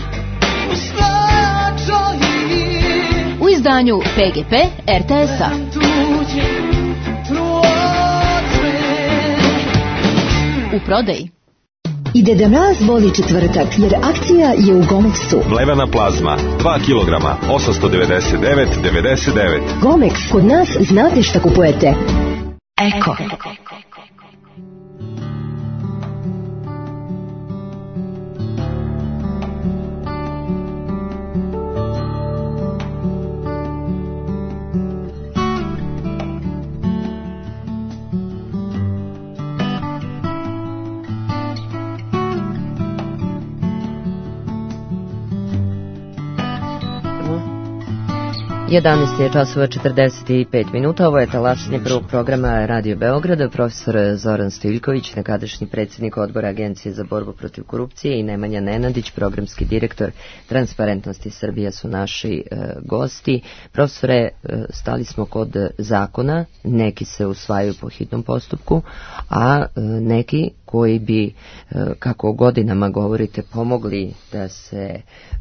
U izdanju P G P R T S-a. u prodaji. Ide da mraz voli četvrtak, jer akcija je u Gomexu. Mlevena plazma, dva kilograma, osamsto devedeset devet devedeset devet. Gomex, kod nas znate šta kupujete. Eko. jedanaest je časova četrdeset pet minuta, ovo je talasanje prvog programa Radio Beograda. Profesor Zoran Stiljković, nekadašnji predsjednik odbora Agencije za borbu protiv korupcije, i Nemanja Nenadić, programski direktor Transparentnosti Srbije, su naši e, gosti. Profesore, e, stali smo kod zakona, neki se usvajaju po hitnom postupku, a e, neki koji bi, e, kako godinama govorite, pomogli da se e,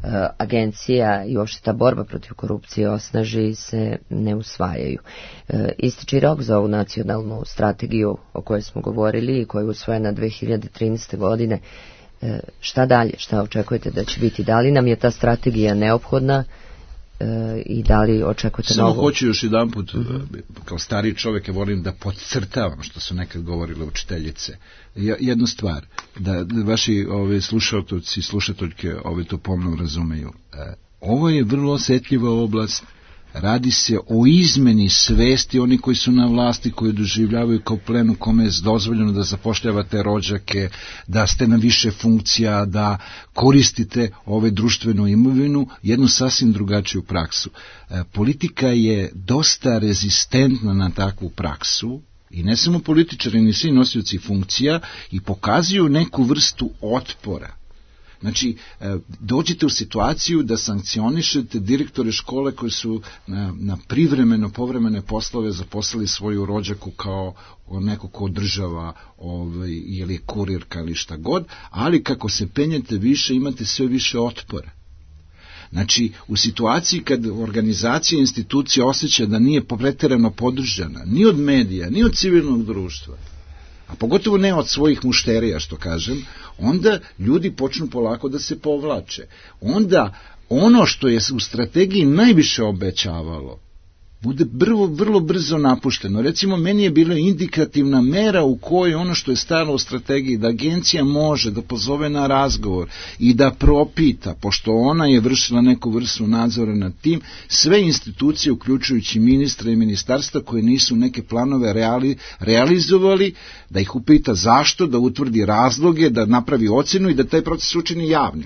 agencija i uopšte ta borba protiv korupcije osnaži, se ne usvajaju. E, ističi rok za ovu nacionalnu strategiju o kojoj smo govorili i koja je usvojena dve hiljade trinaeste. godine. E, šta dalje? Šta očekujete da će biti? Da li nam je ta strategija neophodna e, i da li očekujete Samo novu? Samo hoću još jedan put, mm-hmm. kao stariji čovjek, ja volim da podcrtavam što su nekad govorile učiteljice. Jednu stvar, da, da vaši ove, slušateljci i slušateljke ove to pomno razumeju. E, ovo je vrlo osjetljiva oblast. Radi se o izmeni svesti oni koji su na vlasti, koji doživljavaju kao plen u kome je dozvoljeno da zapošljavate rođake, da ste na više funkcija, da koristite ove društvenu imovinu, jednu sasvim drugačiju praksu. E, politika je dosta rezistentna na takvu praksu, i ne samo političari, ni svi nosioci funkcija, i pokazuju neku vrstu otpora. Znači, dođete u situaciju da sankcionišete direktore škole koji su na, na privremeno, povremene poslove zaposlili svoju rođaku kao neko ko održava, ovaj, ili je kurirka ili šta god, ali kako se penjete više, imate sve više otpora. Znači, u situaciji kad organizacija i institucija osjeća da nije pretjerano podržana, ni od medija, ni od civilnog društva, a pogotovo ne od svojih mušterija, što kažem, onda ljudi počnu polako da se povlače. Onda ono što je u strategiji najviše obećavalo, bude vrlo, vrlo brzo napušteno. Recimo, meni je bila indikativna mera u kojoj ono što je stajalo u strategiji, da agencija može da pozove na razgovor i da propita, pošto ona je vršila neku vrstu nadzora nad tim, sve institucije, uključujući ministra i ministarstva, koje nisu neke planove reali, realizovali, da ih upita zašto, da utvrdi razloge, da napravi ocenu i da taj proces učini javnim.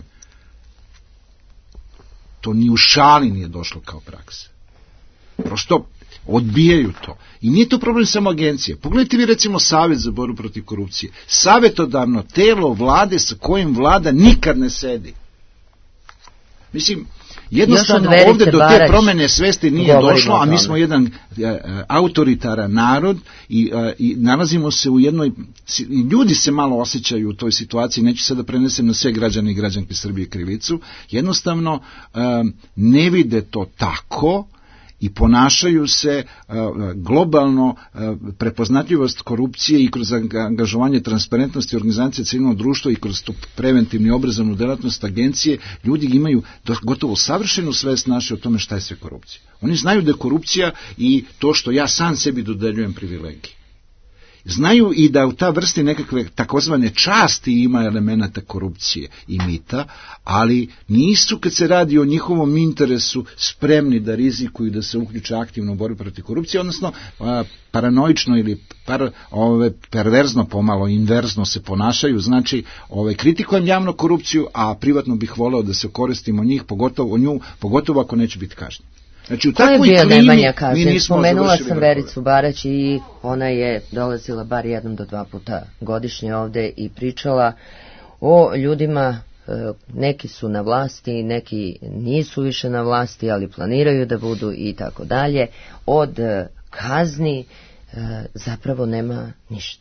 To ni u šali nije došlo kao praksa. Prosto odbijaju to. I nije to problem samo agencije. Pogledajte vi recimo Savet za borbu protiv korupcije. Savetodavno telo vlade sa kojim vlada nikad ne sedi. Mislim, jednostavno ovdje do te promjene svesti nije došlo, a mi smo jedan e, autoritaran narod i, e, i nalazimo se u jednoj, i ljudi se malo osjećaju u toj situaciji, neću sada prenesem na sve građane i građanke Srbije krivicu, jednostavno e, ne vide to tako i ponašaju se uh, globalno, uh, prepoznatljivost korupcije i kroz angažovanje transparentnosti organizacije civilnog društva i kroz to preventivni obrazovnu delatnost agencije, ljudi imaju gotovo savršenu svest naše o tome šta je sve korupcija. Oni znaju da je korupcija i to što ja sam sebi dodeljujem privilegije. Znaju i da u ta vrsti nekakve takozvane časti ima elemenata korupcije i mita, ali nisu, kad se radi o njihovom interesu, spremni da rizikuju da se uključe aktivno u borbu protiv korupcije, odnosno a, paranoično ili par, ove, perverzno pomalo, inverzno se ponašaju. Znači, ove, kritikujem javno korupciju, a privatno bih voleo da se koristimo njih, pogotovo o nju, pogotovo ako neće biti kažnjen. Znači, u Ko je bio Nemanja kažnjen? Spomenula sam Vericu Barać i ona je dolazila bar jednom do dva puta godišnje ovde i pričala o ljudima, neki su na vlasti, neki nisu više na vlasti, ali planiraju da budu i tako dalje. Od kazni zapravo nema ništa.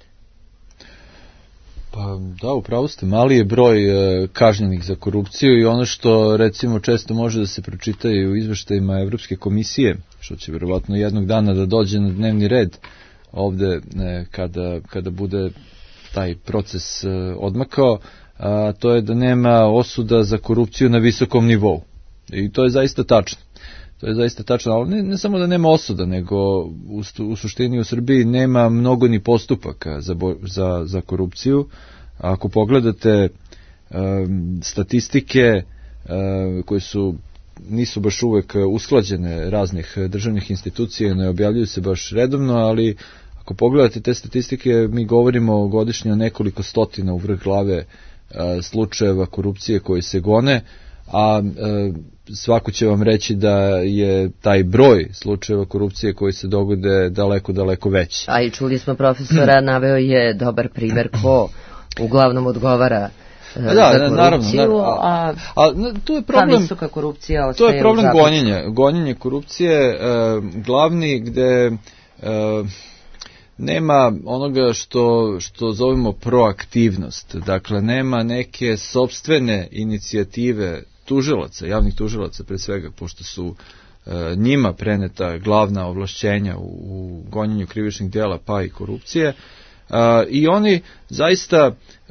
Pa da, upravo ste, mali je broj e, kažnjenih za korupciju i ono što recimo često može da se pročita i u izveštajima Evropske komisije, što će vjerovatno jednog dana da dođe na dnevni red ovde e, kada, kada bude taj proces odmakao, a to je da nema osuda za korupciju na visokom nivou. I to je zaista tačno. To je zaista tačno, ali ne, ne samo da nema osuda, nego u, u suštini u Srbiji nema mnogo ni postupaka za, za, za korupciju. A ako pogledate um, statistike um, koje su nisu baš uvek usklađene raznih državnih institucija, ne objavljuju se baš redovno, ali ako pogledate te statistike, mi govorimo godišnje o nekoliko stotina u vrh glave a, slučajeva korupcije koji se gone, a, a svako će vam reći da je taj broj slučajeva korupcije koji se dogode daleko, daleko veći. A i čuli smo profesora, naveo je dobar primer ko uglavnom odgovara da, za korupciju, naravno, a, a, a tu je problem, ta visoka korupcija ostaje. To je problem gonjenja, gonjenje korupcije, e, glavni gde e, nema onoga što, što zovemo proaktivnost, dakle nema neke sopstvene inicijative tužilaca, javnih tužilaca pre svega, pošto su e, njima preneta glavna ovlašćenja u, u gonjenju krivičnih dela pa i korupcije. Uh, i oni zaista uh,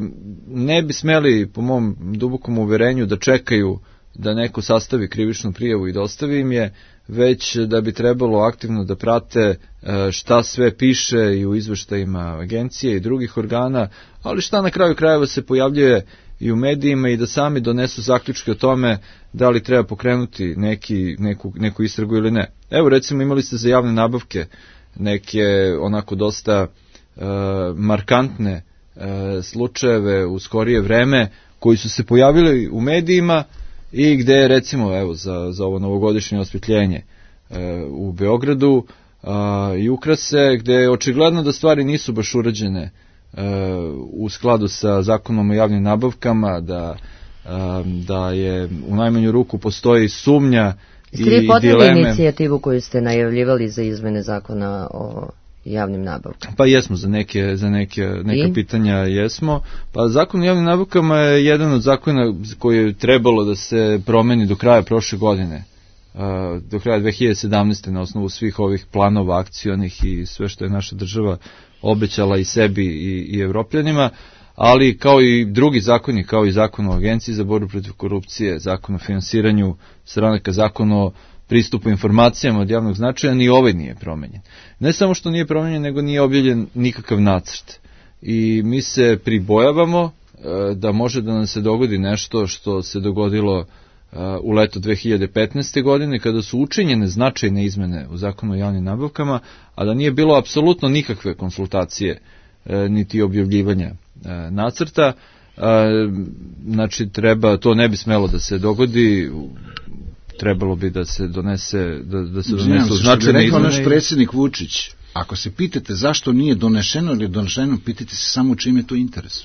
ne bi smeli, po mom dubokom uverenju, da čekaju da neko sastavi krivičnu prijavu i dostavi im je, već da bi trebalo aktivno da prate uh, šta sve piše i u izveštajima agencije i drugih organa, ali šta na kraju krajeva se pojavljuje i u medijima i da sami donesu zaključke o tome da li treba pokrenuti neki, neku, neku istragu ili ne. Evo recimo imali ste za javne nabavke neke onako dosta Uh, markantne uh, slučajeve u skorije vreme koji su se pojavili u medijima i gde je recimo evo za, za ovo novogodišnje osvetljenje uh, u Beogradu uh, i ukrase, gde je očigledno da stvari nisu baš urađene uh, u skladu sa zakonom o javnim nabavkama, da, uh, da je u najmanju ruku postoji sumnja i dileme. Ste vi podneli inicijativu koju ste najavljivali za izmene zakona o javnim nabavkama? Pa jesmo, za neke, za neke, neka I? pitanja jesmo. Pa zakon o javnim nabavkama je jedan od zakona koji je trebalo da se promeni do kraja prošle godine. Do kraja dve hiljade sedamnaeste. na osnovu svih ovih planova akcionih i sve što je naša država obećala i sebi i, i evropljanima, ali kao i drugi zakoni, kao i zakon o agenciji za borbu protiv korupcije, zakon o finansiranju stranaka, zakon o pristupu informacijama od javnog značaja, ni ovaj nije promenjen. Ne samo što nije promenjen, nego nije objavljen nikakav nacrt. I mi se pribojavamo e, da može da nam se dogodi nešto što se dogodilo e, u leto dve hiljade petnaeste. godine, kada su učinjene značajne izmene u zakonu o javnim nabavkama, a da nije bilo apsolutno nikakve konsultacije e, niti objavljivanja e, nacrta. E, znači, treba, to ne bi smelo da se dogodi. Trebalo bi da se donese da, da se donesu značajne izmene. Naš predsjednik Vučić, ako se pitate zašto nije donešeno ili je donešeno, pitajte se samo u čim je to interesu.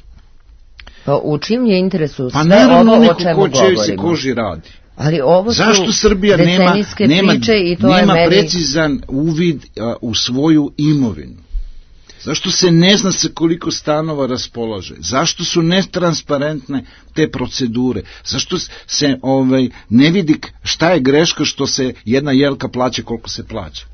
Pa u čim je interesu pa sve ovo o čemu ko govorimo. Se koži radi. Ali ovo su zašto Srbija nema, nema, i to nema je meni... precizan uvid a, u svoju imovinu? Zašto se ne zna se koliko stanova raspolaže? Zašto su netransparentne te procedure? Zašto se ovaj, ne vidi šta je greška što se jedna jelka plaća koliko se plaća?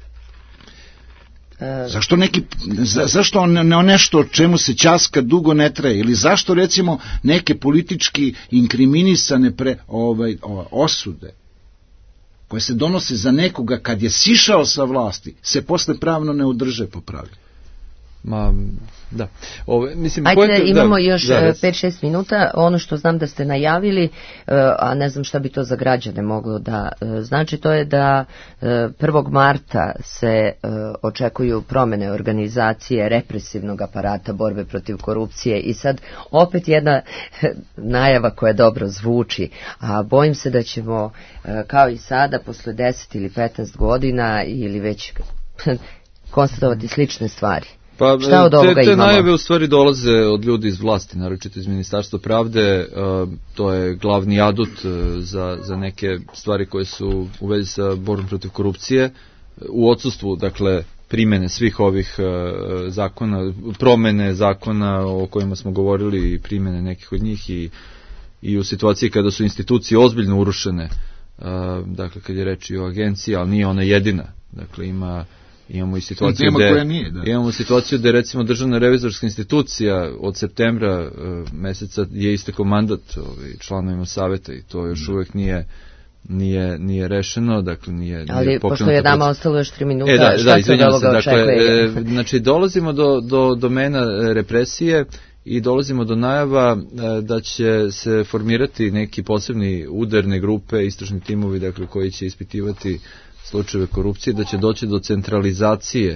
E... Zašto, neki, za, zašto ne, nešto o čemu se ćaska dugo ne traje? Ili zašto recimo neke politički inkriminisane pre, ovaj, ovaj, osude koje se donose za nekoga kad je sišao sa vlasti se posle pravno ne udrže po pravilu? Ma, da. Ove, mislim, Ajde, pojete, imamo da, još da, pet šest minuta. Ono što znam da ste najavili, a ne znam šta bi to za građane moglo da znači, to je da prvog marta se očekuju promene organizacije represivnog aparata borbe protiv korupcije i sad opet jedna najava koja dobro zvuči, a bojim se da ćemo kao i sada posle deset ili petnaest godina ili već konstatovati slične stvari. Pa, šta od ovoga te, te najave u stvari dolaze od ljudi iz vlasti, naročito iz Ministarstva pravde, uh, to je glavni adut uh, za, za neke stvari koje su u vezi sa borbom protiv korupcije, u odsustvu, dakle, primene svih ovih uh, zakona, promene zakona o kojima smo govorili i primene nekih od njih i, i u situaciji kada su institucije ozbiljno urušene, uh, dakle, kad je reč i o agenciji, ali nije ona jedina, dakle, ima Imamo i situaciju Nema gde, koja nije, da. imamo situaciju gde recimo Državna revizorska institucija od septembra uh, meseca je istekao mandat ovaj, članovima saveta i to još uvek nije nije nije rešeno, dakle nije ali nije pošto je nama ostalo još tri minuta, e, da, šta da, se od ovoga dakle, očekuje? E, znači dolazimo do, do domena represije i dolazimo do najava e, da će se formirati neki posebni udarne grupe, istražni timovi, dakle koji će ispitivati slučajeve korupcije, da će doći do centralizacije e,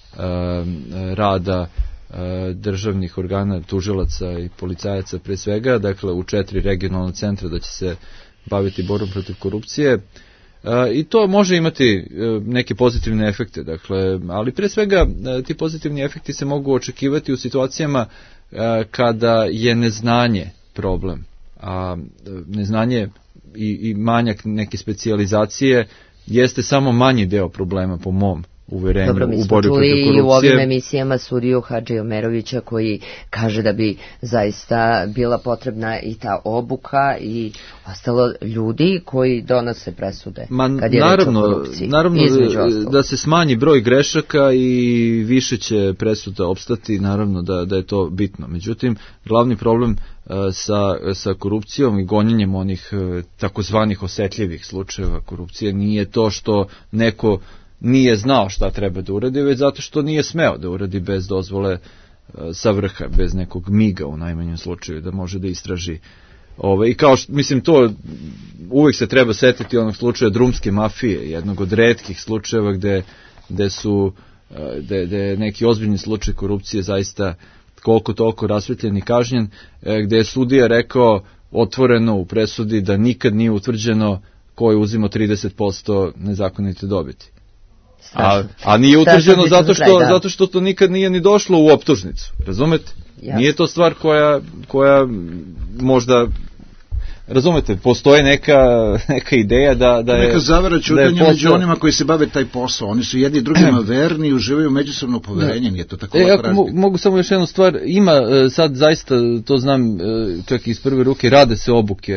rada e, državnih organa, tužilaca i policajaca pre svega, dakle u četiri regionalna centra da će se baviti borbom protiv korupcije. E, i to može imati e, neke pozitivne efekte, dakle, ali pre svega e, ti pozitivni efekti se mogu očekivati u situacijama e, kada je neznanje problem, a e, neznanje i, i manjak neke specijalizacije jeste samo manji deo problema po mom uverenju. Dobro, mi smo čuli i u ovim emisijama sudiju Hadži Omerovića koji kaže da bi zaista bila potrebna i ta obuka i ostalo ljudi koji donose presude. Ma, kad je naravno, reč o korupciji. Naravno da se smanji broj grešaka i više će presuda opstati, naravno da, da je to bitno. Međutim, glavni problem uh, sa, sa korupcijom i gonjenjem onih uh, takozvanih osetljivih slučajeva korupcije nije to što neko nije znao šta treba da uradi, već zato što nije smeo da uradi bez dozvole e, sa vrha, bez nekog miga u najmanjem slučaju, da može da istraži. Ove, I kao što, mislim, to uvek se treba setiti onog slučaja drumske mafije, jednog od retkih slučajeva gde, gde su gde, gde je neki ozbiljni slučaj korupcije zaista koliko toliko rasvetljen i kažnjen, e, gde je sudija rekao otvoreno u presudi da nikad nije utvrđeno ko je uzimao trideset posto nezakonite dobiti. A, a nije utvrđeno zato što, da. zato što to nikad nije ni došlo u optužnicu. Razumete? Jasne. Nije to stvar koja, koja možda, razumete, postoji neka, neka ideja da, da je... Neka zavara čutanja posao... među onima koji se bave taj posao. Oni su jedni drugima verni i uživaju međusobno poverenje. Nije to tako e, lako mo, mogu samo još jednu stvar. Ima sad zaista, to znam čak iz prve ruke, rade se obuke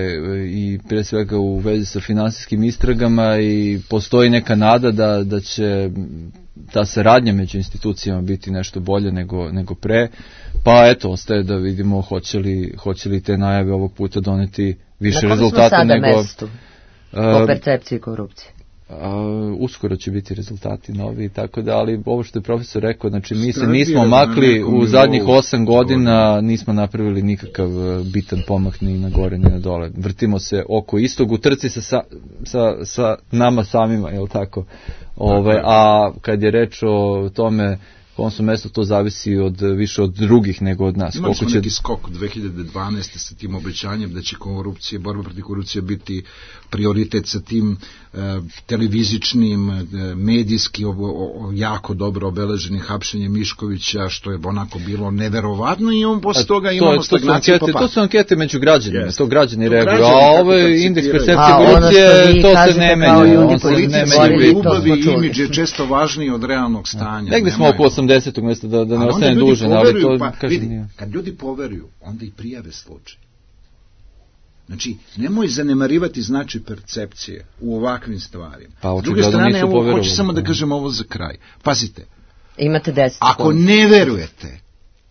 i pre svega u vezi sa finansijskim istragama i postoji neka nada da, da će ta saradnja među institucijama biti nešto bolje nego, nego pre. Pa eto, ostaje da vidimo hoće li, hoće li te najave ovog puta doneti više rezultata nego... Na kom smo sada mestu po percepciji korupcije? Uh, uskoro će biti rezultati novi, tako da, ali ovo što je profesor rekao, znači mi se nismo makli u zadnjih osam godina, nismo napravili nikakav bitan pomak ni na gore ni na dole. Vrtimo se oko istog u trci sa, sa, sa, sa nama samima, je li tako? Ove, a kad je reč o tome kom su mesto, to zavisi od više od drugih nego od nas. Imali smo će... neki skok dve hiljade dvanaeste sa tim obećanjem da će korupcije, borba protiv korupcije biti prioritet sa tim e, televizičnim, e, medijski o, o, jako dobro obeleženim hapšenjem Miškovića, što je onako bilo neverovatno i on posle toga imamo to, stagnaciju. To, to su ankete među građanima, yes. To građani reaguju, a ovo je indeks percepcije korupcije, to se ne menja. On se ne menja. Ljubavi i imidž je često važniji od realnog stanja. Negde smo oko osamdesetog mjesta da, da ne ostane dužan, ali to pa, kažem vidi, nije. Kad ljudi poveruju, onda i prijave slučaj. Znači, nemoj zanemarivati značaj percepcije u ovakvim stvarima. Pa, s druge strane, evo, hoću samo da kažem ovo za kraj. Pazite, imate deset. Ako ne verujete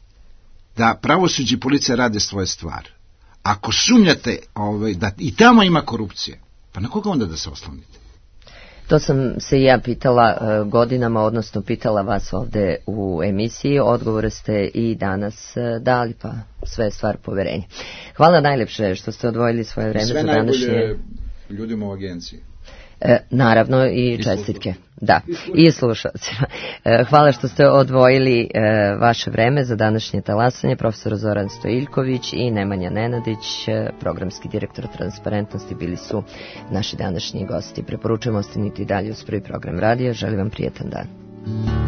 da pravosuđe i policija rade svoje stvari, ako sumnjate ovaj, da i tamo ima korupcije, pa na koga onda da se oslonite? To sam se i ja pitala uh, godinama, odnosno pitala vas ovde u emisiji. Odgovore ste i danas uh, dali, pa sve je stvar poverenja. Hvala najlepše što ste odvojili svoje vreme za današnje... Sve najbolje ljudima u agenciji. E, naravno i, I čestitke. Da, i slušalcima. E, hvala što ste odvojili e, vaše vreme za današnje talasanje. Profesor Zoran Stojiljković i Nemanja Nenadić, e, programski direktor Transparentnosti, bili su naši današnji gosti. Preporučujemo ostaniti dalje uz prvi program radija. Želim vam prijetan dan.